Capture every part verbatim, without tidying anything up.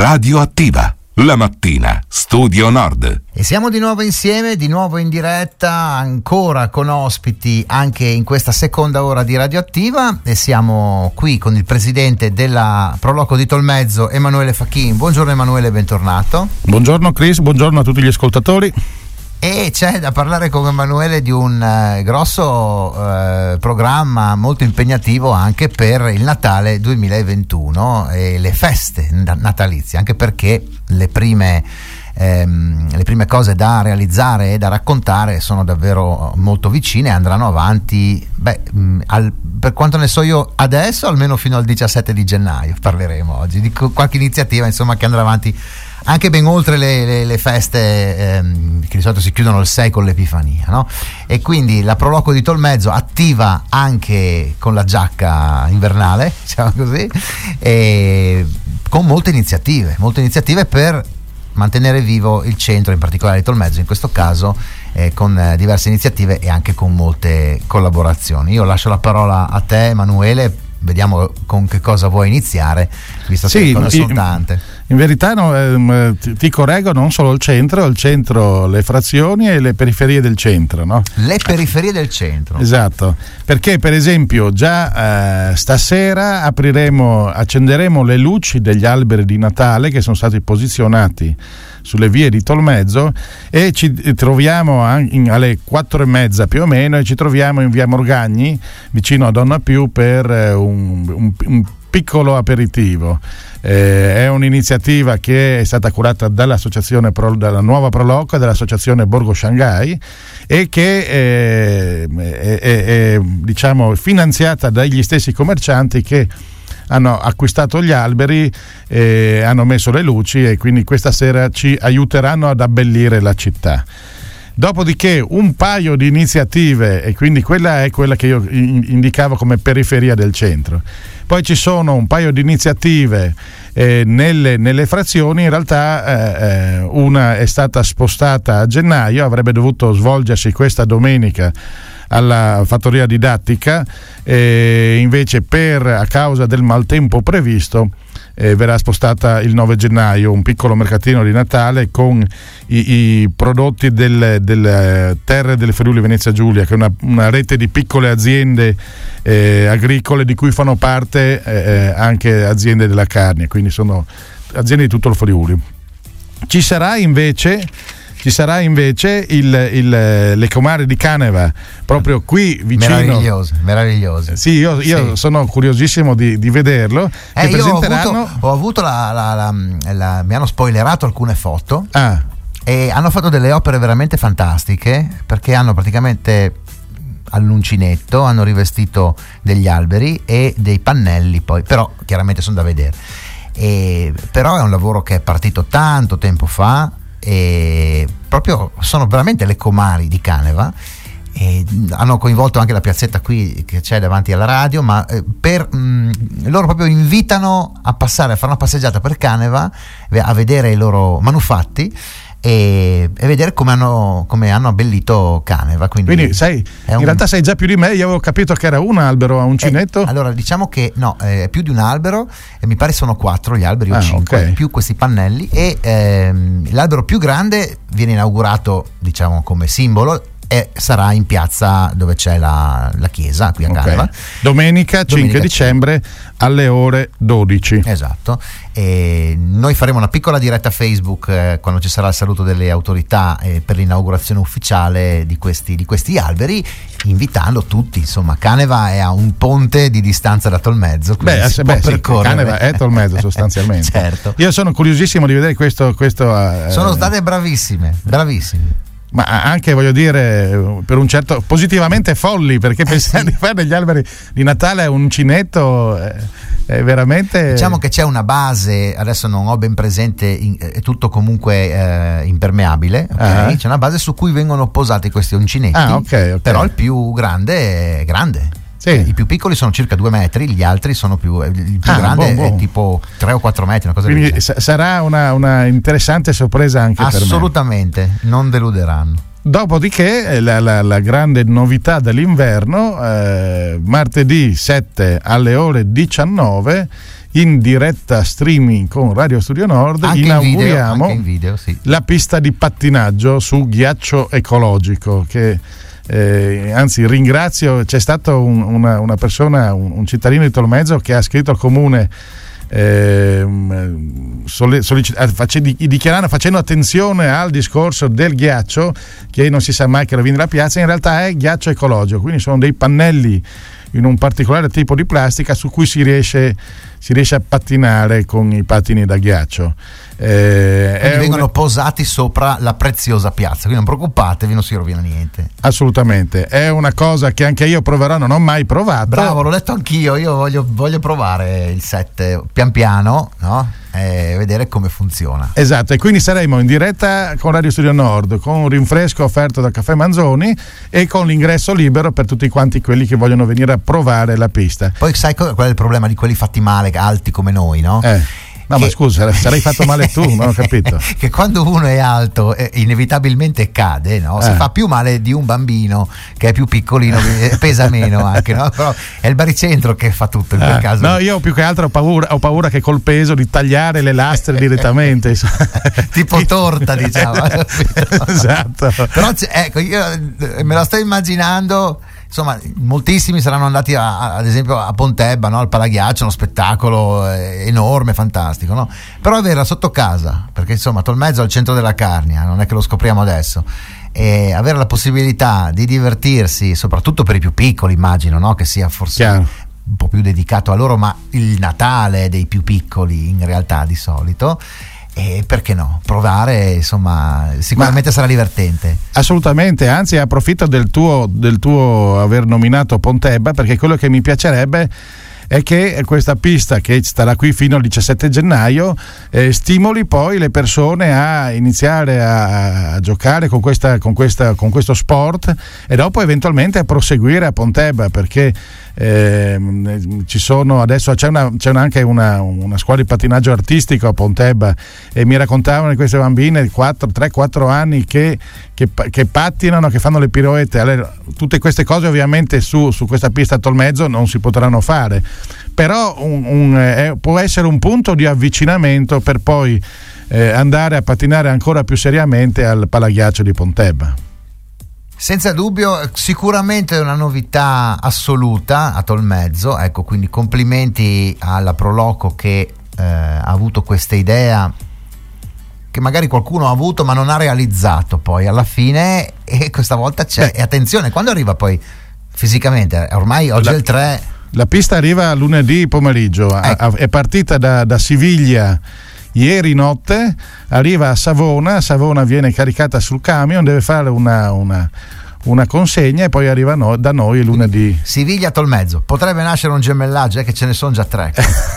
Radioattiva, la mattina, Studio Nord. E siamo di nuovo insieme, di nuovo in diretta, ancora con ospiti anche in questa seconda ora di Radioattiva, e siamo qui con il presidente della Proloco di Tolmezzo, Emanuele Facchin. Buongiorno Emanuele, bentornato. Buongiorno Chris, buongiorno a tutti gli ascoltatori. E c'è da parlare con Emanuele di un eh, grosso eh, programma molto impegnativo anche per il Natale duemilaventuno e le feste natalizie, anche perché le prime, ehm, le prime cose da realizzare e da raccontare sono davvero molto vicine e andranno avanti, beh, mh, al, per quanto ne so io adesso, almeno fino al diciassette di gennaio parleremo oggi di qualche iniziativa insomma che andrà avanti anche ben oltre le, le, le feste ehm, che di solito si chiudono il sei con l'Epifania, no? E quindi la Proloco di Tolmezzo attiva anche con la giacca invernale, diciamo così, e con molte iniziative, molte iniziative per mantenere vivo il centro, in particolare di Tolmezzo, in questo caso eh, con eh, diverse iniziative e anche con molte collaborazioni. Io lascio la parola a te Emanuele, vediamo con che cosa vuoi iniziare, visto che sì, le cose sono in, tante. In verità no, ehm, ti, ti correggo, non solo il centro, il centro, le frazioni e le periferie del centro, no? Le periferie del centro. Esatto, perché per esempio già eh, stasera apriremo, accenderemo le luci degli alberi di Natale che sono stati posizionati sulle vie di Tolmezzo, e ci troviamo in, alle quattro e mezza più o meno, e ci troviamo in via Morgagni vicino a Donna Più per eh, un, un, un piccolo aperitivo. Eh, è un'iniziativa che è stata curata dall'associazione Pro, dalla nuova Proloco e dall'associazione Borgo Shanghai, e che eh, è, è, è diciamo finanziata dagli stessi commercianti che hanno acquistato gli alberi e hanno messo le luci, e quindi questa sera ci aiuteranno ad abbellire la città. Dopodiché un paio di iniziative, e quindi quella è quella che io indicavo come periferia del centro. Poi ci sono un paio di iniziative eh, nelle, nelle frazioni. In realtà eh, una è stata spostata a gennaio, avrebbe dovuto svolgersi questa domenica alla fattoria didattica, e invece per a causa del maltempo previsto eh, verrà spostata il nove gennaio, un piccolo mercatino di Natale con i, i prodotti delle del terre del Friuli Venezia Giulia, che è una, una rete di piccole aziende eh, agricole di cui fanno parte eh, anche aziende della carne, quindi sono aziende di tutto il Friuli. Ci sarà invece Ci sarà invece il, il, le comare di Caneva, proprio qui vicino. Meravigliose, meravigliose. Sì, io, io sì. sono curiosissimo di, di vederlo. Eh, che io presenteranno... ho avuto, ho avuto la, la, la, la, mi hanno spoilerato alcune foto. Ah. E hanno fatto delle opere veramente fantastiche, perché hanno praticamente all'uncinetto hanno rivestito degli alberi e dei pannelli, poi però chiaramente sono da vedere. E, però è un lavoro che è partito tanto tempo fa, e proprio sono veramente le comari di Caneva, e hanno coinvolto anche la piazzetta qui che c'è davanti alla radio, ma eh, per mh, loro proprio invitano a passare, a fare una passeggiata per Caneva, a vedere i loro manufatti e, e vedere come hanno, come hanno abbellito Caneva. Quindi, Quindi sai, in un... realtà sai già più di me. Io avevo capito che era un albero a uncinetto. Eh, allora diciamo che no, è più di un albero, e mi pare sono quattro gli alberi o ah, cinque, okay. più questi pannelli, e ehm, l'albero più grande viene inaugurato, diciamo, come simbolo, e sarà in piazza dove c'è la, la chiesa qui a okay. Caneva. Domenica, Domenica cinque dicembre alle ore dodici. Esatto. E noi faremo una piccola diretta Facebook eh, quando ci sarà il saluto delle autorità eh, per l'inaugurazione ufficiale di questi, di questi alberi, invitando tutti. Insomma, Caneva è a un ponte di distanza da Tolmezzo, quindi beh, si beh, può sì, Caneva è Tolmezzo sostanzialmente. Certo. Io sono curiosissimo di vedere questo, questo eh, sono state bravissime bravissime ma anche, voglio dire, per un certo positivamente folli, perché eh pensare sì. di fare degli alberi di Natale a un uncinetto è, è veramente, diciamo che c'è una base, adesso non ho ben presente, in, è tutto comunque eh, impermeabile, okay? uh-huh. C'è una base su cui vengono posati questi uncinetti, ah, okay, okay. però il più grande è grande. Sì. I più piccoli sono circa due metri, gli altri sono più, il più ah, grande boh, boh. è tipo tre o quattro metri, una cosa Quindi del s- sarà una, una interessante sorpresa anche per me. Assolutamente, non deluderanno. Dopodiché la, la, la grande novità dell'inverno, eh, martedì sette alle ore diciannove, in diretta streaming con Radio Studio Nord, anche inauguriamo in video, anche in video, sì. la pista di pattinaggio su ghiaccio ecologico che eh, anzi ringrazio, c'è stato un, una, una persona, un, un cittadino di Tolmezzo che ha scritto al comune Eh, sollecit- face- dichiarando, facendo attenzione al discorso del ghiaccio, che non si sa mai che rovina la piazza. In realtà è ghiaccio ecologico, quindi sono dei pannelli in un particolare tipo di plastica su cui si riesce, si riesce a pattinare con i pattini da ghiaccio. Eh, vengono una... posati sopra la preziosa piazza, quindi non preoccupatevi, non si rovina niente. Assolutamente, è una cosa che anche io proverò, non ho mai provato. Bravo, l'ho detto anch'io, io voglio, voglio provare il set pian piano, no? E vedere come funziona. Esatto, e quindi saremo in diretta con Radio Studio Nord, con un rinfresco offerto da Caffè Manzoni e con l'ingresso libero per tutti quanti quelli che vogliono venire a provare la pista. Poi sai qual è il problema di quelli fatti male, alti come noi, no? Eh. No, che... ma scusa, sarei fatto male tu, non ho capito. Che quando uno è alto eh, inevitabilmente cade, no? Si eh. fa più male di un bambino che è più piccolino, che pesa meno anche, no? Però è il baricentro che fa tutto in quel eh. caso. No, io più che altro ho paura, ho paura che col peso di tagliare le lastre direttamente. Tipo torta, diciamo. Esatto. Però ecco, io me la sto immaginando. Insomma, moltissimi saranno andati a, a, ad esempio a Pontebba, no? Al Palaghiaccio, uno spettacolo eh, enorme, fantastico, no? Però averla sotto casa, perché insomma Tolmezzo è al centro della Carnia, non è che lo scopriamo adesso, e avere la possibilità di divertirsi, soprattutto per i più piccoli, immagino, no? Che sia forse Chiaro. un po' più dedicato a loro, ma il Natale dei più piccoli in realtà di solito. E perché no? Provare, insomma, sicuramente Ma sarà divertente. Assolutamente, anzi approfitto del tuo, del tuo aver nominato Pontebba, perché quello che mi piacerebbe è che questa pista, che starà qui fino al diciassette gennaio, eh, stimoli poi le persone a iniziare a, a giocare con, questa, con, questa, con questo sport e dopo eventualmente a proseguire a Pontebba, perché eh, ci sono adesso c'è, una, c'è anche una, una scuola di pattinaggio artistico a Pontebba e mi raccontavano di queste bambine di tre quattro anni che, che, che pattinano, che fanno le piroette. Allora, tutte queste cose ovviamente su, su questa pista a Tolmezzo non si potranno fare, però un, un, eh, può essere un punto di avvicinamento per poi eh, andare a pattinare ancora più seriamente al Palaghiaccio di Pontebba. Senza dubbio, sicuramente è una novità assoluta a Tolmezzo, ecco, quindi complimenti alla Proloco che eh, ha avuto questa idea che magari qualcuno ha avuto ma non ha realizzato poi alla fine, e questa volta c'è. Beh, e attenzione, quando arriva poi fisicamente, ormai oggi la, è il tre. La pista arriva lunedì pomeriggio, ecco. a, a, è partita da, da Siviglia ieri notte, arriva a Savona, Savona viene caricata sul camion, deve fare una, una, una consegna e poi arriva no, da noi lunedì. Siviglia Tolmezzo, potrebbe nascere un gemellaggio, è che ce ne sono già tre.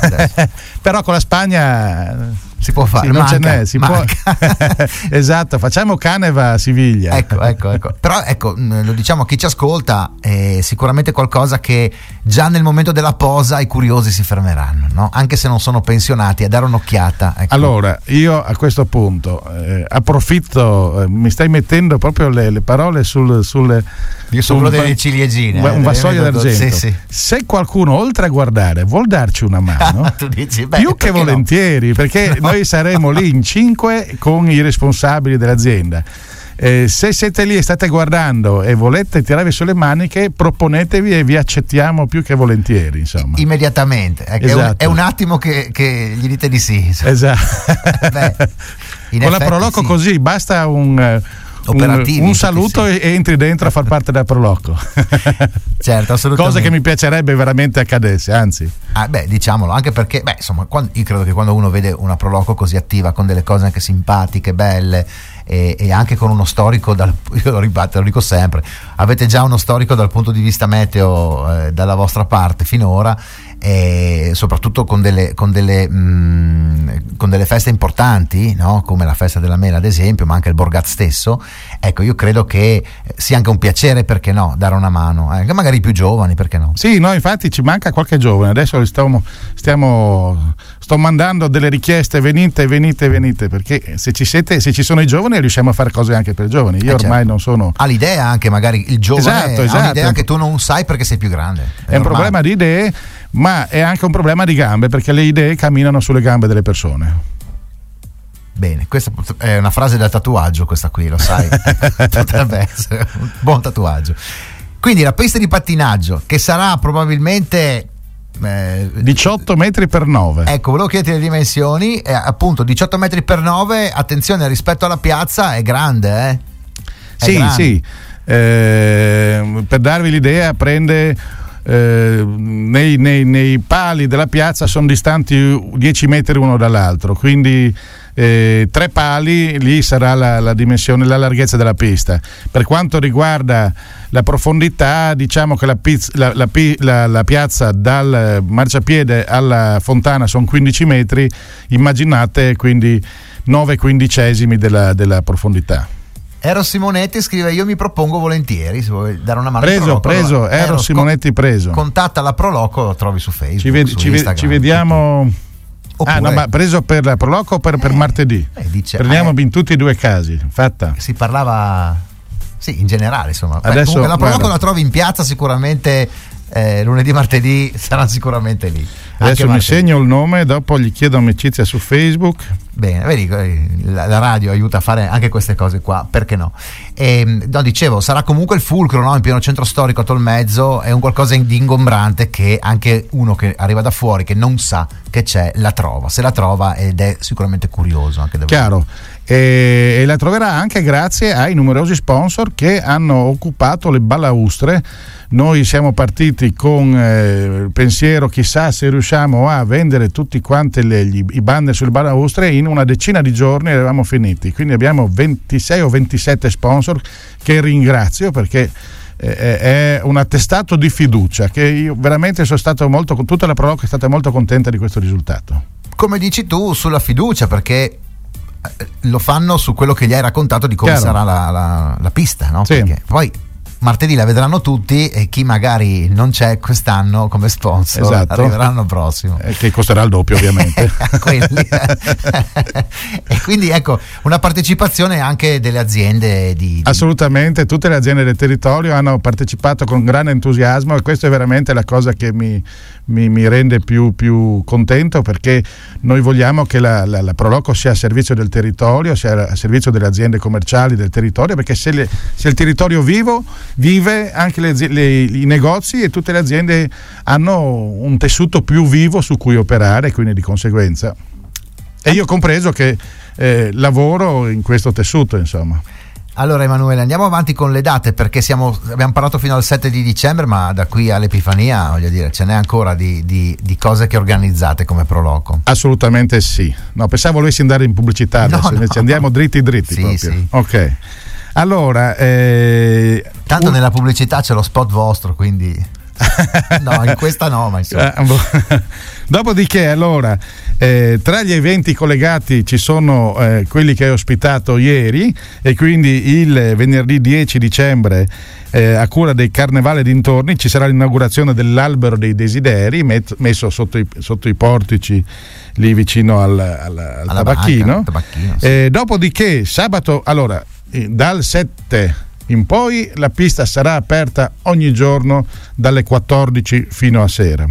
Però con la Spagna si può fare, sì, non manca, ce n'è, si può. Esatto, facciamo Caneva a Siviglia. Ecco, ecco, ecco. Però ecco, lo diciamo a chi ci ascolta, è sicuramente qualcosa che già nel momento della posa i curiosi si fermeranno, no? Anche se non sono pensionati, a dare un'occhiata. Ecco. Allora, io a questo punto eh, approfitto, eh, mi stai mettendo proprio le, le parole sul, sul io sono quello delle ciliegine, un, eh, un vassoio d'argento. Sì, sì. Se qualcuno oltre a guardare vuol darci una mano, tu dici, beh, più che volentieri, no? Perché no. Noi saremo lì in cinque con i responsabili dell'azienda. Eh, se siete lì e state guardando e volete tirarvi sulle maniche, proponetevi e vi accettiamo più che volentieri, insomma. Immediatamente, ecco, esatto. è, un, è un attimo che, che gli dite di sì, insomma. Esatto. Beh, con la Proloco sì. Così basta un operativi, un, un saluto sì. e entri dentro a far parte della Proloco. Certo, assolutamente. Cosa che mi piacerebbe veramente accadesse, anzi. Ah, beh, diciamolo, anche perché, beh, insomma, quando, io credo che quando uno vede una Proloco così attiva, con delle cose anche simpatiche, belle, e, e anche con uno storico, dal, io lo ripeto, lo dico sempre, avete già uno storico dal punto di vista meteo eh, dalla vostra parte finora, e soprattutto con delle, con delle, mh, con delle feste importanti, no? Come la festa della mela ad esempio, ma anche il Borgat stesso. Ecco, io credo che sia anche un piacere, perché no, dare una mano, anche eh, magari i più giovani, perché no? Sì, no, infatti ci manca qualche giovane, adesso stiamo, stiamo sto mandando delle richieste, venite, venite, venite, perché se ci siete, se ci sono i giovani riusciamo a fare cose anche per i giovani. Io eh ormai certo. non sono. Ha l'idea anche magari il giovane, esatto, esatto. ha un'idea che tu non sai perché sei più grande. È, è un problema di idee. ma è anche un problema di gambe, perché le idee camminano sulle gambe delle persone. Bene, questa è una frase da tatuaggio, questa qui, lo sai. Potrebbe essere un buon tatuaggio. Quindi la pista di pattinaggio, che sarà probabilmente eh, diciotto metri per nove. Ecco, volevo chiederti le dimensioni, eh, appunto diciotto metri per nove, attenzione, rispetto alla piazza è grande, eh? È sì, grande. sì. Eh, per darvi l'idea, prende eh, nei, nei, nei pali della piazza sono distanti dieci metri uno dall'altro, quindi Eh, tre pali, lì sarà la, la dimensione, la larghezza della pista. Per quanto riguarda la profondità, diciamo che la, piz, la, la, la, la piazza dal marciapiede alla fontana sono quindici metri, immaginate quindi nove quindicesimi della, della profondità. Eros Simonetti scrive: io mi propongo volentieri, se vuoi dare una mano. Preso, Proloco, preso, Eros, Eros Simonetti preso. Contatta la Proloco, lo trovi su Facebook, ci, ved- su ci, Instagram, ci vediamo. Oppure, ah no, ma preso per la Proloco o per, per eh, martedì? Eh, dice, prendiamo eh, in tutti e due i casi, fatta. Si parlava, sì, in generale, insomma. Beh, Adesso, comunque la Proloco guarda, la trovi in piazza sicuramente, eh, lunedì, martedì saranno sicuramente lì. Adesso mi segno il nome, dopo gli chiedo amicizia su Facebook. Bene, vedi, la, la radio aiuta a fare anche queste cose qua, perché no? E, no, dicevo, sarà comunque il fulcro, no? In pieno centro storico a Tolmezzo, è un qualcosa di ingombrante che anche uno che arriva da fuori, che non sa che c'è, la trova, se la trova, ed è sicuramente curioso anche da chiaro. E, e la troverà anche grazie ai numerosi sponsor che hanno occupato le balaustre. Noi siamo partiti con eh, il pensiero, chissà se riusciamo a vendere tutti quanti le, gli, i banner sulle balaustre. In una decina di giorni eravamo finiti, quindi abbiamo ventisei o ventisette sponsor che ringrazio, perché eh, è un attestato di fiducia che io veramente sono stato molto, tutta la Proloco è stata molto contenta di questo risultato. Come dici tu, sulla fiducia, perché lo fanno su quello che gli hai raccontato di come Chiaro. sarà la, la, la pista, no? Sì. Perché poi martedì la vedranno tutti e chi magari non c'è quest'anno come sponsor, esatto, arriverà l'anno prossimo, eh, che costerà il doppio ovviamente. E quindi ecco, una partecipazione anche delle aziende di, di... Assolutamente, tutte le aziende del territorio hanno partecipato con grande entusiasmo, e questa è veramente la cosa che mi, mi, mi rende più, più contento, perché noi vogliamo che la, la, la Proloco sia a servizio del territorio, sia a servizio delle aziende commerciali del territorio, perché se, le, se il territorio vivo vive, anche le, le, i negozi e tutte le aziende hanno un tessuto più vivo su cui operare, quindi di conseguenza, e io compreso che eh, lavoro in questo tessuto, insomma. Allora Emanuele, andiamo avanti con le date, perché siamo, abbiamo parlato fino al sette di dicembre, ma da qui all'Epifania, voglio dire, ce n'è ancora di, di, di cose che organizzate come Proloco. Assolutamente sì. No, pensavo volessi andare in pubblicità adesso, no, no. invece andiamo dritti dritti. Sì, proprio. sì. Ok. Allora, eh, tanto un... nella pubblicità c'è lo spot vostro, quindi no, in questa no, ma insomma. Dopodiché, allora, eh, tra gli eventi collegati ci sono eh, quelli che hai ospitato ieri, e quindi il venerdì dieci dicembre eh, a cura dei Carnevale dintorni ci sarà l'inaugurazione dell'Albero dei Desideri, met- messo sotto i, sotto i portici lì vicino al, al, al tabacchino, banca, tabacchino sì. eh, dopodiché sabato, allora eh, dal sette in poi la pista sarà aperta ogni giorno dalle quattordici fino a sera.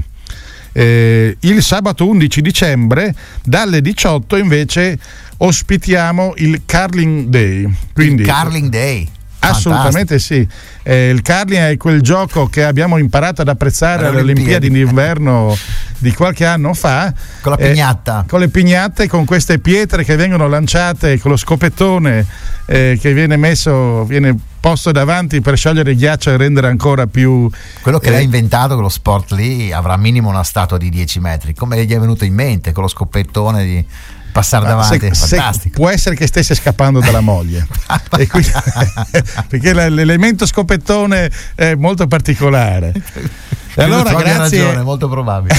Eh, il sabato undici dicembre dalle diciotto invece ospitiamo il Curling Day. Quindi, il Curling Day. Assolutamente sì. Eh, il curling è quel gioco che abbiamo imparato ad apprezzare alle Olimpiadi d'inverno di qualche anno fa. Con la pignatta. Eh, con le pignate, con queste pietre che vengono lanciate, con lo scopettone eh, che viene messo, viene posto davanti per sciogliere il ghiaccio e rendere ancora più. Quello che eh, l'ha inventato, quello sport lì, avrà minimo una statua di dieci metri. Come gli è venuto in mente con lo scopettone di passare davanti? Se, è fantastico. Se può essere che stesse scappando dalla moglie e quindi, perché l'elemento scopettone è molto particolare. E allora grazie, ragione, molto probabile.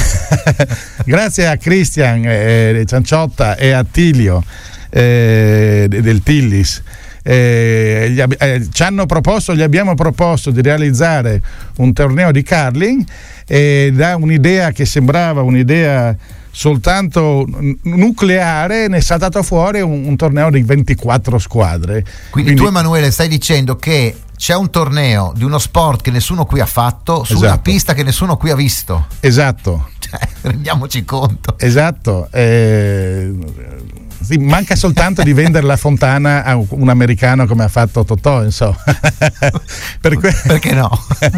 Grazie a Christian eh, Cianciotta e a Tilio eh, del Tillis. Eh, gli, eh, ci hanno proposto, gli abbiamo proposto di realizzare un torneo di curling, e da un'idea che sembrava un'idea soltanto nucleare ne è saltato fuori un, un torneo di ventiquattro squadre. Quindi, Quindi tu Emanuele stai dicendo che c'è un torneo di uno sport che nessuno qui ha fatto su una Esatto. pista che nessuno qui ha visto. Esatto. Cioè, rendiamoci conto. Esatto. Eh, sì, manca soltanto di vendere la fontana a un, un americano come ha fatto Totò, insomma. per que- Perché no?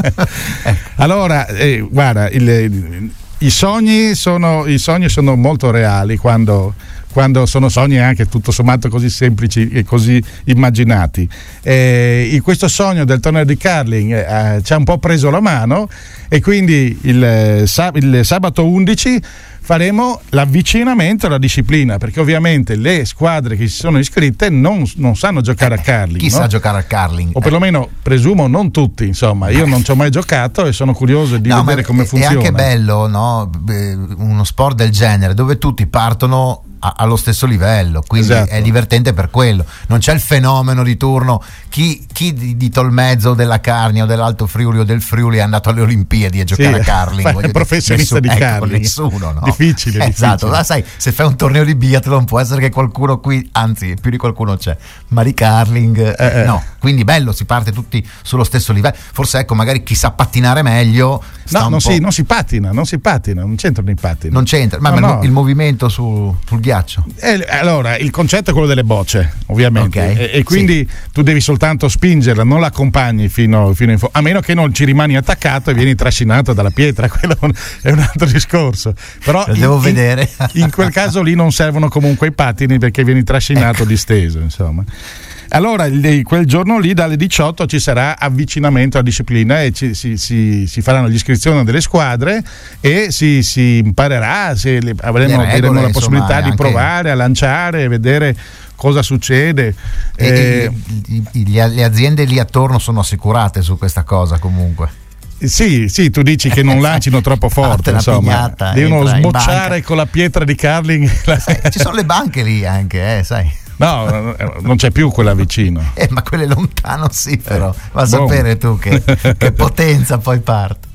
Allora, eh, guarda, il, il, i sogni sono i sogni sono molto reali quando, quando sono sogni anche tutto sommato così semplici e così immaginati. Eh, in questo sogno del torneo di curling eh, ci ha un po' preso la mano e quindi il, il sabato undici faremo l'avvicinamento alla disciplina, perché ovviamente le squadre che si sono iscritte non, non sanno giocare a curling. Chi no? sa giocare a curling? O perlomeno presumo non tutti, insomma, io non ci ho mai giocato e sono curioso di No, vedere ma come è- funziona. È anche bello, no? Beh, uno sport del genere dove tutti partono a- allo stesso livello, quindi Esatto. è divertente per quello. Non c'è il fenomeno di turno, chi, chi di, di Tolmezzo o della Carnia o dell'Alto Friuli o del Friuli è andato alle Olimpiadi a giocare Sì, a curling. fai voglio dire, professionista di nessuno- ecco, curling. nessuno, no? Difficile, Esatto, difficile. ma sai, se fai un torneo di biathlon può essere che qualcuno qui, anzi più di qualcuno c'è, ma di curling Eh, eh. no, quindi bello, si parte tutti sullo stesso livello. Forse ecco, magari chi sa pattinare meglio sta No, un non po'- si, non si patina, non si patina, non c'entrano i pattini. non c'entra, ma No, il, no. il movimento su, sul ghiaccio. Eh, allora, il concetto è quello delle bocce, ovviamente, Ok, e, e quindi tu devi soltanto spingerla, non l'accompagni fino, fino in fondo, a meno che non ci rimani attaccato e vieni trascinato dalla pietra, quello è un altro discorso. Però Lo in- devo in, vedere. in quel caso lì non servono comunque i pattini perché vieni trascinato disteso, insomma. Allora, il- quel giorno lì dalle diciotto ci sarà avvicinamento alla disciplina e ci- si, si- si faranno l'iscrizione delle squadre e si, si imparerà, se le- avremo, Le regole, avremo la insomma, possibilità di anche- provare a lanciare, vedere cosa succede. E- Eh, e- i- i- le aziende lì attorno sono assicurate su questa cosa comunque. Sì, sì, tu dici che non lancino troppo forte, Parte una insomma, pignata, devono entra in sbocciare banca. con la pietra di curling. Eh, ci sono le banche lì anche, eh, sai. No, non c'è più quella vicino. Eh, ma quelle lontano sì, però va a boh. sapere tu che, che potenza poi parte.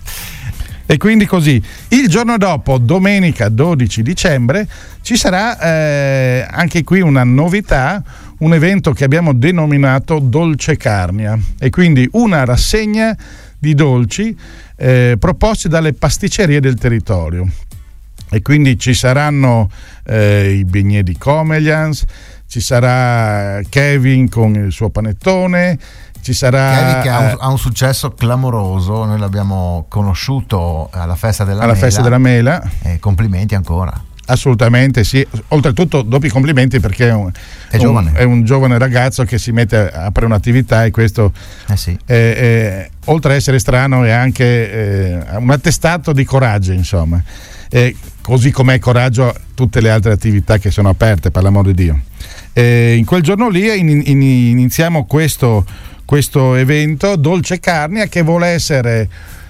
E quindi così, il giorno dopo, domenica dodici dicembre, ci sarà eh, anche qui una novità, un evento che abbiamo denominato Dolce Carnia, e quindi una rassegna di dolci eh, proposti dalle pasticcerie del territorio. E quindi ci saranno eh, i beignets di Comelians, ci sarà Kevin con il suo panettone, ci sarà Kevin che ha un, eh, ha un successo clamoroso, noi l'abbiamo conosciuto alla festa della alla mela. festa della mela. Eh, complimenti ancora. Assolutamente sì, oltretutto doppi complimenti perché è un, È giovane. un, è un giovane ragazzo che si mette a aprire un'attività, e questo Eh sì. è, è, oltre a essere strano è anche eh, un attestato di coraggio, insomma, e così come è coraggio tutte le altre attività che sono aperte, per l'amor di Dio. E in quel giorno lì in, in, iniziamo questo, questo evento Dolce Carnia, che vuole essere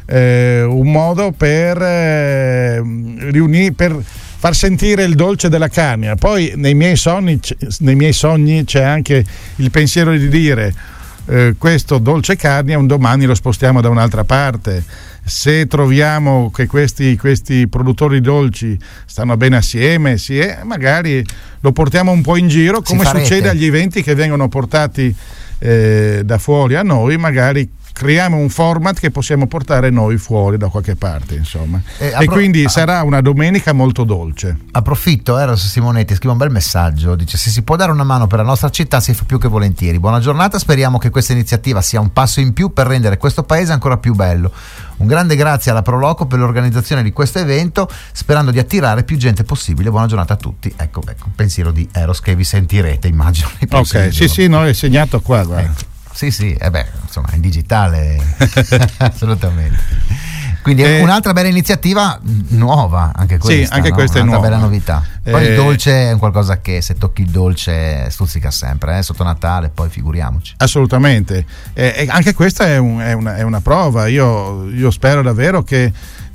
eh, un modo per eh, riunire, per far sentire il dolce della carnia. Poi nei miei sogni, nei miei sogni c'è anche il pensiero di dire eh, questo dolce carnia un domani lo spostiamo da un'altra parte. Se troviamo che questi, questi produttori dolci stanno bene assieme, sì, eh, magari lo portiamo un po' in giro, come succede agli eventi che vengono portati eh, da fuori a noi, magari creiamo un format che possiamo portare noi fuori da qualche parte, insomma. Eh, E appro- quindi sarà una domenica molto dolce. Approfitto, eh, Rosso Simonetti scrive un bel messaggio, dice: se si può dare una mano per la nostra città si fa più che volentieri. Buona giornata, speriamo che questa iniziativa sia un passo in più per rendere questo paese ancora più bello. Un grande grazie alla Proloco per l'organizzazione di questo evento, sperando di attirare più gente possibile. Buona giornata a tutti. Ecco, ecco, un pensiero di Eros che vi sentirete, immagino. nei prossimi Ok, sì, giorni. sì, no, è segnato qua, guarda. Ecco. Sì, sì, eh beh, insomma, in digitale assolutamente. Quindi è Eh, un'altra bella iniziativa nuova, anche questa. anche no? questa è un'altra nuova. bella novità. Poi Eh, il dolce è un qualcosa che se tocchi il dolce stuzzica sempre, eh? Sotto Natale, poi figuriamoci. Assolutamente, eh, e anche questa è, un, è, una, è una prova. Io, io spero davvero che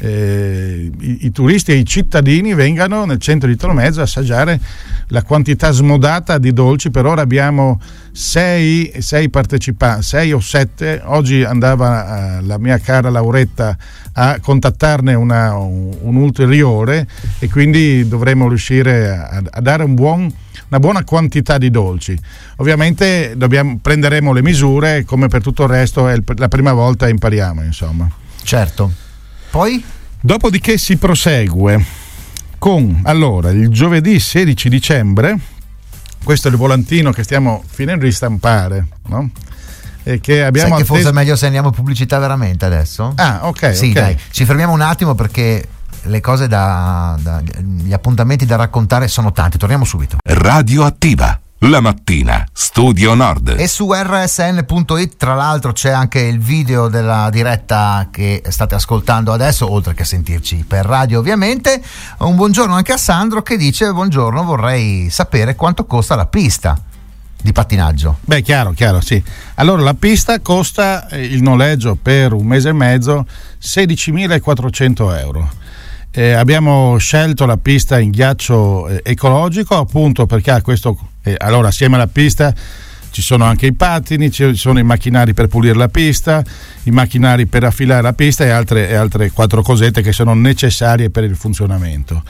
eh, i, i turisti e i cittadini vengano nel centro di Tolmezzo a assaggiare la quantità smodata di dolci. Per ora abbiamo sei, sei partecipanti, sei o sette. Oggi andava eh, la mia cara Lauretta a contattarne una, un, un ulteriore, e quindi dovremo riuscire riuscire a, a dare un buon, una buona quantità di dolci. Ovviamente dobbiamo, prenderemo le misure, come per tutto il resto è il, la prima volta impariamo, insomma. Certo. Poi? Dopodiché si prosegue con, allora, il giovedì sedici dicembre, questo è il volantino che stiamo finendo di stampare, no? E che abbiamo Sai che forse atteso... è meglio se andiamo pubblicità veramente adesso? Ah, ok. Sì, okay. dai, ci fermiamo un attimo perché le cose da, da gli appuntamenti da raccontare sono tanti. Torniamo subito. Radioattiva, la mattina, Studio Nord. E su erre esse enne punto it tra l'altro c'è anche il video della diretta che state ascoltando adesso, oltre che sentirci per radio ovviamente. Un buongiorno anche a Sandro che dice: buongiorno, vorrei sapere quanto costa la pista di pattinaggio. Beh, chiaro, chiaro, sì. Allora, la pista costa, eh, il noleggio per un mese e mezzo, sedicimilaquattrocento euro. Eh, abbiamo scelto la pista in ghiaccio eh, ecologico, appunto perché ha questo, eh, allora assieme alla pista ci sono anche i pattini, ci sono i macchinari per pulire la pista, i macchinari per affilare la pista e altre, e altre quattro cosette che sono necessarie per il funzionamento.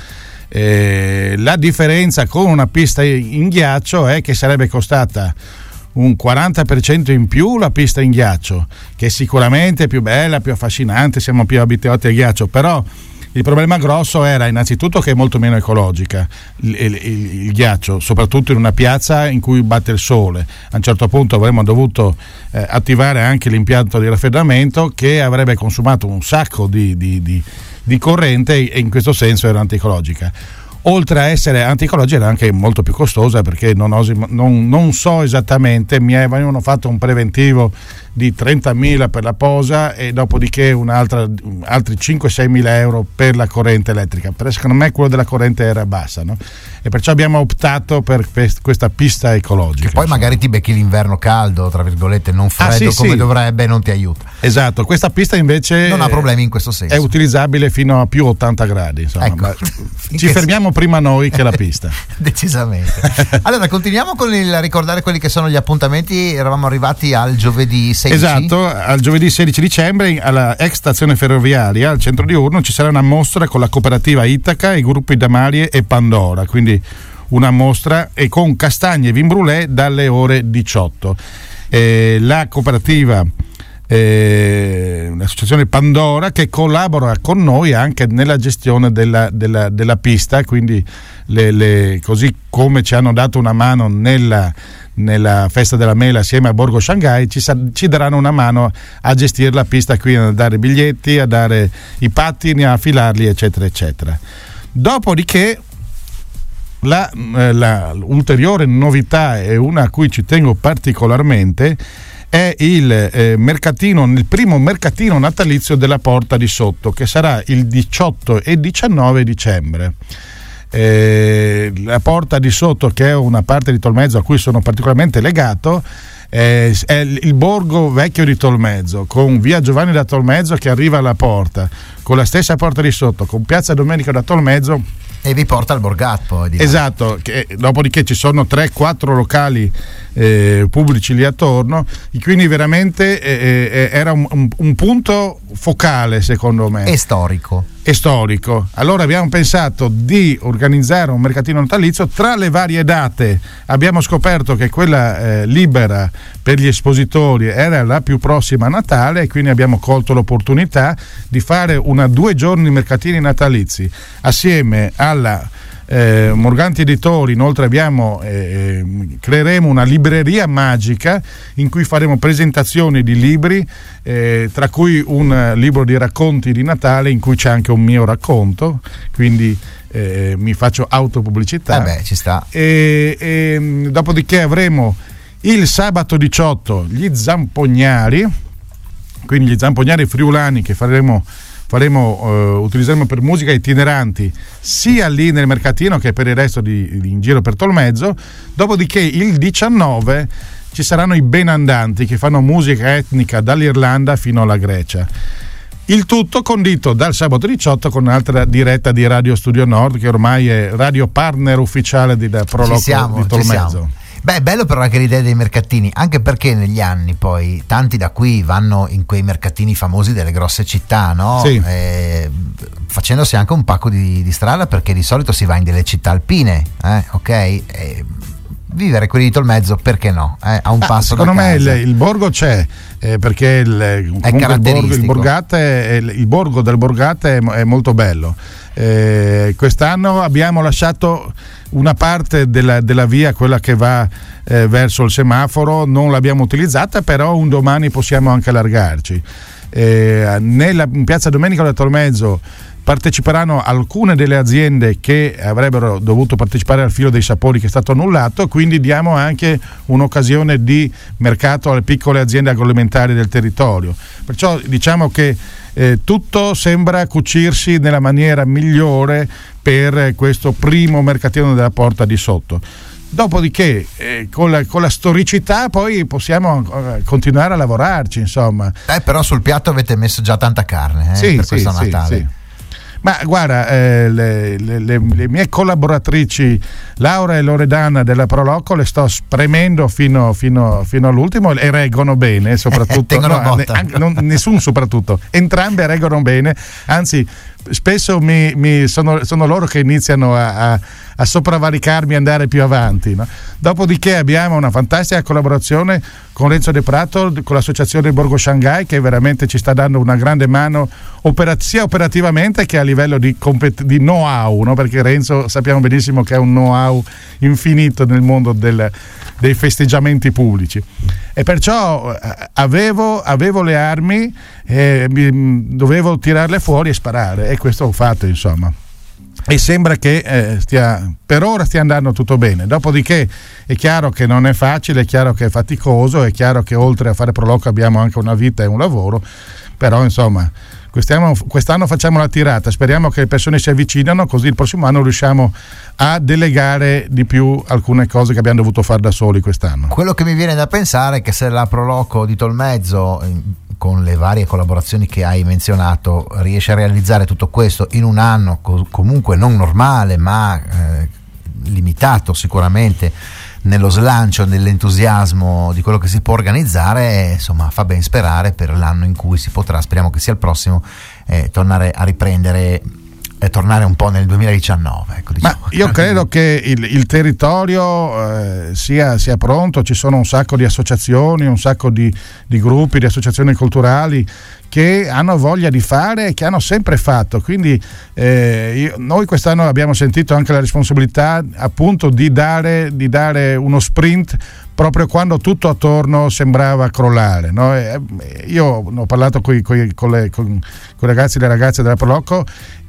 Eh, la differenza con una pista in ghiaccio è che sarebbe costata un quaranta per cento in più la pista in ghiaccio, che è sicuramente più bella, più affascinante, siamo più abituati al ghiaccio, però il problema grosso era innanzitutto che è molto meno ecologica il, il, il, il ghiaccio, soprattutto in una piazza in cui batte il sole. A un certo punto avremmo dovuto eh, attivare anche l'impianto di raffreddamento, che avrebbe consumato un sacco di, di, di, di corrente, e in questo senso era antiecologica. Oltre a essere antiecologica era anche molto più costosa, perché non, osi, non, non so esattamente, mi avevano fatto un preventivo di trentamila per la posa e dopodiché un'altra, altri cinque sei mila euro per la corrente elettrica. Però secondo me quello della corrente era bassa, no? E perciò abbiamo optato per questa pista ecologica. Che poi insomma. Magari ti becchi l'inverno caldo, tra virgolette, non freddo ah, sì, come sì. dovrebbe, non ti aiuta. Esatto, questa pista invece non ha problemi in questo senso. È utilizzabile fino a più ottanta gradi, insomma. Ecco. Ma ci fermiamo prima noi che la pista. Decisamente. Allora continuiamo con il ricordare quelli che sono gli appuntamenti. Eravamo arrivati al giovedì sedici. Esatto, al giovedì sedici dicembre alla ex stazione ferroviaria al centro diurno ci sarà una mostra con la cooperativa Itaca, i gruppi Damarie e Pandora, quindi una mostra e con castagne e vin brûlé dalle ore diciotto. Eh, la cooperativa Eh, l'associazione Pandora, che collabora con noi anche nella gestione della, della, della pista, quindi le, le, così come ci hanno dato una mano nella, nella festa della mela assieme a Borgo Shanghai, ci, ci daranno una mano a gestire la pista, qui a dare biglietti, a dare i pattini, a affilarli, eccetera eccetera. Dopodiché la, la ulteriore novità, e una a cui ci tengo particolarmente, è il eh, mercatino, il primo mercatino natalizio della Porta di Sotto, che sarà il diciotto e diciannove dicembre. Eh, la Porta di Sotto, che è una parte di Tolmezzo a cui sono particolarmente legato, eh, è il borgo vecchio di Tolmezzo, con via Giovanni da Tolmezzo che arriva alla porta, con la stessa Porta di Sotto, con piazza Domenico da Tolmezzo, e vi porta al Borgat poi. Esatto, che, dopodiché ci sono tre quattro locali eh, pubblici lì attorno, e quindi veramente eh, eh, era un, un, un punto focale, secondo me. E storico. E storico. Allora abbiamo pensato di organizzare un mercatino natalizio. Tra le varie date abbiamo scoperto che quella eh, libera per gli espositori era la più prossima a Natale, e quindi abbiamo colto l'opportunità di fare una due giorni mercatini natalizi assieme alla Eh, Morganti Editori. Inoltre abbiamo eh, creeremo una libreria magica in cui faremo presentazioni di libri, eh, tra cui un libro di racconti di Natale in cui c'è anche un mio racconto, quindi eh, mi faccio autopubblicità. Eh beh, ci sta. E, e, dopodiché avremo il sabato diciotto gli zampognari, quindi gli zampognari friulani che faremo faremo uh, utilizzeremo per musica itineranti sia lì nel mercatino che per il resto di, di in giro per Tolmezzo. Dopodiché il diciannove ci saranno i benandanti, che fanno musica etnica dall'Irlanda fino alla Grecia. Il tutto condito dal sabato diciotto con un'altra diretta di Radio Studio Nord, che ormai è radio partner ufficiale di da Proloco ci siamo, di Tolmezzo. ci siamo. Beh, è bello però anche l'idea dei mercatini, anche perché negli anni poi tanti da qui vanno in quei mercatini famosi delle grosse città, no? Sì. Eh, facendosi anche un pacco di, di strada, perché di solito si va in delle città alpine, eh? Ok? Eh, vivere quelli di Tolmezzo, perché no? Eh, a un ah, passo secondo da me casa. il, il borgo c'è, eh, perché il, comunque il, borgo, il, Borgate, il borgo del Borgate è, è molto bello. Eh, quest'anno abbiamo lasciato una parte della, della via, quella che va eh, verso il semaforo, non l'abbiamo utilizzata, però un domani possiamo anche allargarci. Eh, nella, in piazza Domenico da Tolmezzo parteciperanno alcune delle aziende che avrebbero dovuto partecipare al Filo dei Sapori, che è stato annullato, quindi diamo anche un'occasione di mercato alle piccole aziende agroalimentari del territorio. Perciò diciamo che eh, tutto sembra cucirsi nella maniera migliore per questo primo mercatino della Porta di Sotto. Dopodiché eh, con, la, con la storicità poi possiamo eh, continuare a lavorarci, insomma. Eh, però sul piatto avete messo già tanta carne, eh, sì, per sì, questo sì, Natale. Sì. Ma guarda, eh, le, le, le, le mie collaboratrici Laura e Loredana della Proloco le sto spremendo fino, fino, fino all'ultimo e reggono bene, soprattutto no, ne, anche, non, nessun soprattutto, entrambe reggono bene, anzi spesso mi, mi sono, sono loro che iniziano a, a, a sopravvaricarmi e andare più avanti, no? Dopodiché abbiamo una fantastica collaborazione con Renzo De Prato, con l'associazione Borgo Shanghai, che veramente ci sta dando una grande mano operat- sia operativamente che a livello di, compet- di know-how, no? Perché Renzo sappiamo benissimo che ha un know-how infinito nel mondo del, dei festeggiamenti pubblici, e perciò avevo, avevo le armi e mi, dovevo tirarle fuori e sparare, e questo ho fatto, insomma. E sembra che eh, stia, per ora stia andando tutto bene. Dopodiché è chiaro che non è facile, è chiaro che è faticoso, è chiaro che oltre a fare Proloco abbiamo anche una vita e un lavoro, però insomma quest'anno, quest'anno facciamo la tirata, speriamo che le persone si avvicinano, così il prossimo anno riusciamo a delegare di più alcune cose che abbiamo dovuto fare da soli quest'anno. Quello che mi viene da pensare è che se la Proloco di Tolmezzo, con le varie collaborazioni che hai menzionato, riesce a realizzare tutto questo in un anno co- comunque non normale, ma eh, limitato sicuramente nello slancio, nell'entusiasmo di quello che si può organizzare, insomma fa ben sperare per l'anno in cui si potrà, speriamo che sia il prossimo, eh, tornare a riprendere e tornare un po' nel duemiladiciannove, ecco, diciamo. Ma io credo che il, il territorio eh, sia, sia pronto, ci sono un sacco di associazioni, un sacco di, di gruppi, di associazioni culturali che hanno voglia di fare e che hanno sempre fatto, quindi eh, io, noi quest'anno abbiamo sentito anche la responsabilità appunto di dare, di dare uno sprint proprio quando tutto attorno sembrava crollare, no? E, io ho parlato coi, coi, con, le, con, con i ragazzi e le ragazze della Proloco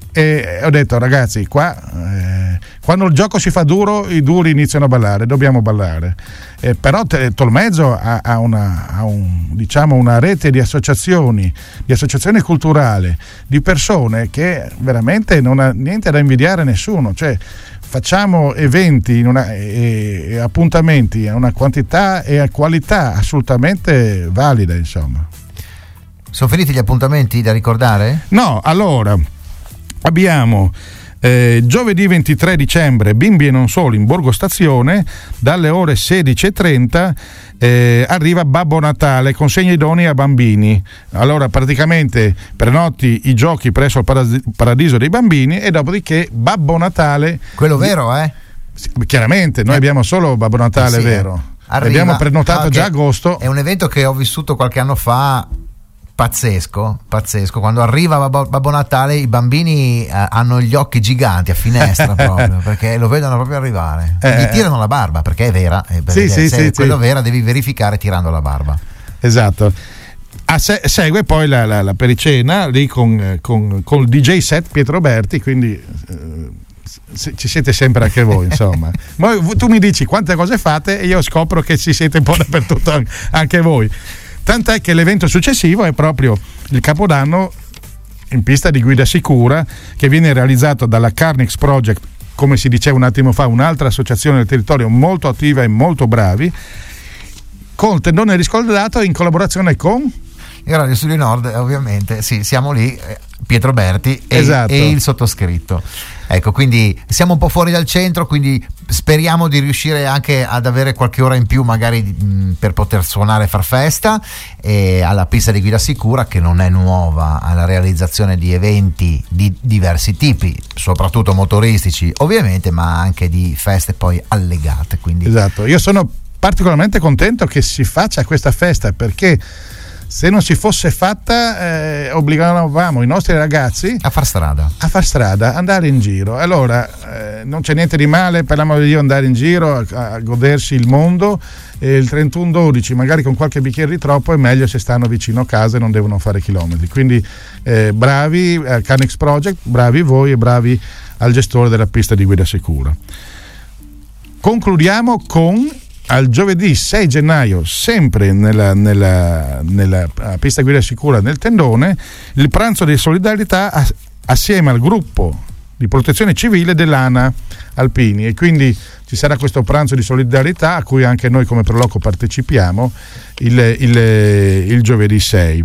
e ho detto: ragazzi, qua eh, quando il gioco si fa duro, i duri iniziano a ballare, dobbiamo ballare. Eh, però te, Tolmezzo ha, ha, una, ha un, diciamo una rete di associazioni, di associazioni culturali, di persone che veramente non ha niente da invidiare a nessuno. Cioè, facciamo eventi in una, e, e appuntamenti a una quantità e a qualità assolutamente valida, insomma. Sono finiti gli appuntamenti da ricordare? No, allora abbiamo eh, giovedì ventitré dicembre Bimbi e non solo in Borgo Stazione, dalle ore sedici e trenta eh, arriva Babbo Natale, consegna idonei a bambini. Allora praticamente prenoti i giochi presso il paras- Paradiso dei Bambini e dopodiché Babbo Natale, quello vero, eh? Chiaramente noi eh. abbiamo solo Babbo Natale, eh sì, vero, arriva, abbiamo prenotato no, già agosto. È un evento che ho vissuto qualche anno fa, pazzesco, pazzesco. Quando arriva Babbo, Babbo Natale, i bambini eh, hanno gli occhi giganti a finestra proprio, perché lo vedono proprio arrivare. Eh, Gli tirano la barba, perché è vera, eh, sì, sì, se sì, è quello sì. vera devi verificare tirando la barba. Esatto. Ah, se, segue poi la, la, la pericena lì con, con, con il D J set Pietro Berti, quindi eh, se, ci siete sempre anche voi, insomma. Ma tu mi dici quante cose fate e io scopro che ci siete un po' dappertutto anche voi. Tant'è che l'evento successivo è proprio il Capodanno in pista di guida sicura, che viene realizzato dalla Carnix Project, come si diceva un attimo fa, un'altra associazione del territorio molto attiva e molto bravi, col tendone riscaldato in collaborazione con il Radio Studio Nord, ovviamente, sì, siamo lì, Pietro Berti e, esatto. e il sottoscritto. Ecco, quindi siamo un po' fuori dal centro, quindi speriamo di riuscire anche ad avere qualche ora in più magari mh, per poter suonare e far festa, e alla pista di Guida Sicura, che non è nuova alla realizzazione di eventi di diversi tipi, soprattutto motoristici ovviamente, ma anche di feste poi allegate. Quindi esatto, io sono particolarmente contento che si faccia questa festa, perché se non si fosse fatta eh, obbligavamo i nostri ragazzi a far strada, a far strada, andare in giro. Allora eh, non c'è niente di male, per l'amore di Dio, andare in giro a, a godersi il mondo, e il trentuno dodici magari con qualche bicchiere di troppo è meglio se stanno vicino a casa e non devono fare chilometri. Quindi eh, bravi a Canix Project, bravi voi e bravi al gestore della pista di Guida Sicura. Concludiamo con al giovedì sei gennaio, sempre nella, nella, nella pista Guida Sicura nel Tendone, il pranzo di solidarietà a, assieme al gruppo di protezione civile dell'ANA Alpini, e quindi ci sarà questo pranzo di solidarietà a cui anche noi come Proloco partecipiamo il, il, il giovedì sei.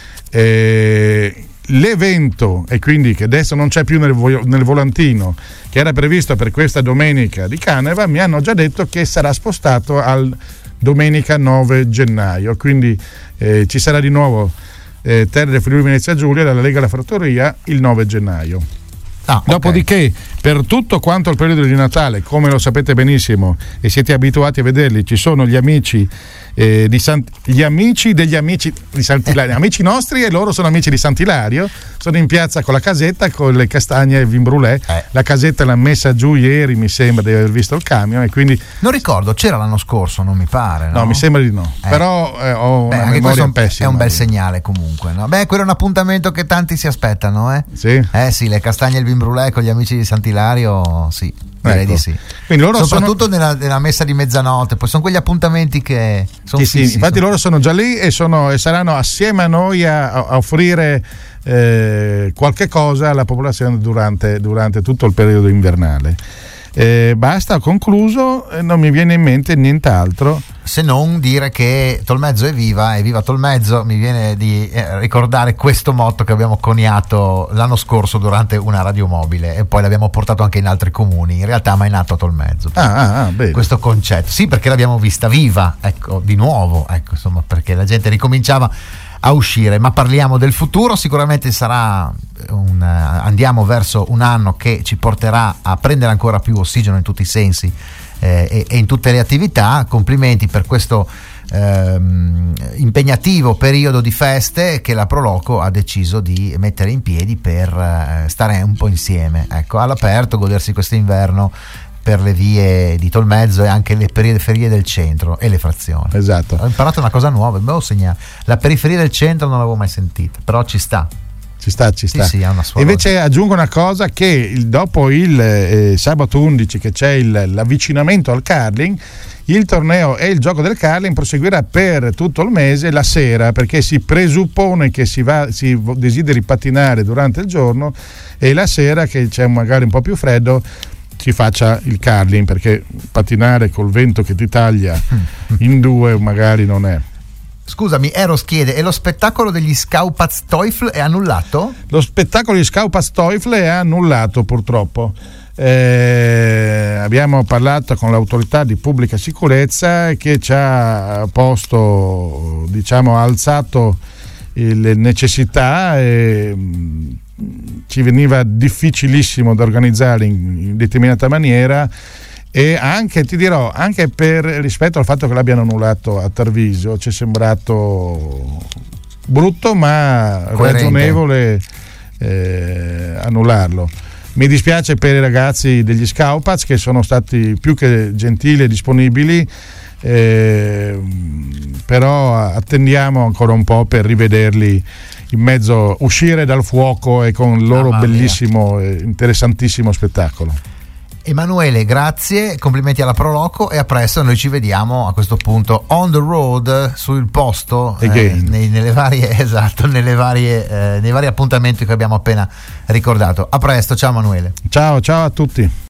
Eh, L'evento, e quindi che adesso non c'è più nel, vo- nel volantino, che era previsto per questa domenica di Caneva, mi hanno già detto che sarà spostato al domenica nove gennaio, quindi eh, ci sarà di nuovo eh, Terre Friuli Venezia Giulia dalla Lega La Fattoria il nove gennaio. Ah, okay. Dopodiché, per tutto quanto il periodo di Natale, come lo sapete benissimo e siete abituati a vederli, ci sono gli amici eh, di Sant- gli amici degli amici di Sant'Ilario, amici nostri, e loro sono amici di Sant'Ilario, sono in piazza con la casetta, con le castagne e il vin brûlé. Eh. La casetta l'ha messa giù ieri, mi sembra di aver visto il camion, e quindi non ricordo, c'era l'anno scorso, non mi pare, no? No, mi sembra di no, eh. però eh, ho Beh, una memoria pessima. È un bel segnale comunque, no? Beh, quello è un appuntamento che tanti si aspettano, eh? Sì. Eh sì, le castagne e il vin brûlé con gli amici di Sant'Ilario, sì, direi ecco. di sì. Quindi loro soprattutto sono... nella, nella messa di mezzanotte, poi sono quegli appuntamenti che sono sì, fissi, sì, infatti sono... loro sono già lì e, sono, e saranno assieme a noi a, a offrire eh, qualche cosa alla popolazione durante, durante tutto il periodo invernale. Eh, basta, ho concluso, eh, non mi viene in mente nient'altro se non dire che Tolmezzo è viva, e viva Tolmezzo. Mi viene di eh, ricordare questo motto che abbiamo coniato l'anno scorso durante una radiomobile, e poi l'abbiamo portato anche in altri comuni, in realtà ma è nato a Tolmezzo. Ah, ah, ah, bene. Questo concetto, sì, perché l'abbiamo vista viva, ecco, di nuovo, ecco, insomma, perché la gente ricominciava a uscire. Ma parliamo del futuro, sicuramente sarà un, uh, andiamo verso un anno che ci porterà a prendere ancora più ossigeno in tutti i sensi eh, e, e in tutte le attività. Complimenti per questo ehm, impegnativo periodo di feste che la Proloco ha deciso di mettere in piedi per eh, stare un po' insieme, ecco, all'aperto, godersi questo inverno per le vie di Tolmezzo e anche le periferie del centro e le frazioni. Esatto. Ho imparato una cosa nuova, devo segnare. La periferia del centro non l'avevo mai sentita, però ci sta. Ci sta, ci sta. Sì, sì, ha una sua Invece logica. aggiungo una cosa, che il, dopo il eh, sabato undici, che c'è il, l'avvicinamento al curling, il torneo e il gioco del curling proseguirà per tutto il mese la sera, perché si presuppone che si, va, si desideri pattinare durante il giorno, e la sera, che c'è magari un po' più freddo, si faccia il curling, perché pattinare col vento che ti taglia in due magari non è. Scusami, Eros chiede: e lo spettacolo degli Skaupaz Teufel è annullato? Lo spettacolo di Skaupaz Teufel è annullato, purtroppo. Eh, abbiamo parlato con l'autorità di pubblica sicurezza, che ci ha posto, diciamo, ha alzato le necessità, e ci veniva difficilissimo da organizzare in, in determinata maniera, e anche, ti dirò, anche per rispetto al fatto che l'abbiano annullato a Tarvisio, ci è sembrato brutto ma coerente, ragionevole eh, annullarlo. Mi dispiace per i ragazzi degli Skaupaz, che sono stati più che gentili e disponibili, eh, però attendiamo ancora un po' per rivederli in mezzo, uscire dal fuoco e con il loro Mamma bellissimo e interessantissimo spettacolo. Emanuele, grazie, complimenti alla Proloco, e a presto. Noi ci vediamo a questo punto on the road, sul posto, eh, nei, nelle varie, esatto, nelle varie, eh, nei vari appuntamenti che abbiamo appena ricordato. A presto, ciao Emanuele. Ciao, ciao a tutti.